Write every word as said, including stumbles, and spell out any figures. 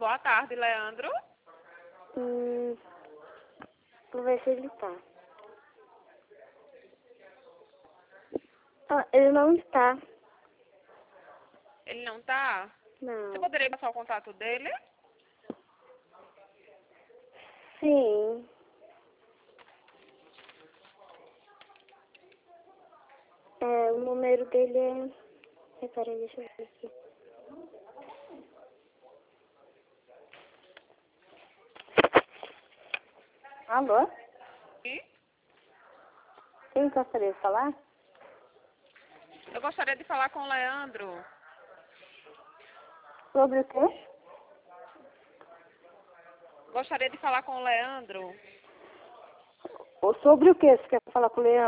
Boa tarde, Leandro. Hum, vou ver se ele tá. Ah, ele não está. Ele não tá? Você Não. poderia passar o contato dele? Sim. É, o número dele é... Peraí, deixa eu ver aqui. Alô? Sim? Quem gostaria de falar? Eu gostaria de falar com o Leandro. Sobre o quê? Gostaria de falar com o Leandro. Ou sobre o quê? Você quer falar com o Leandro?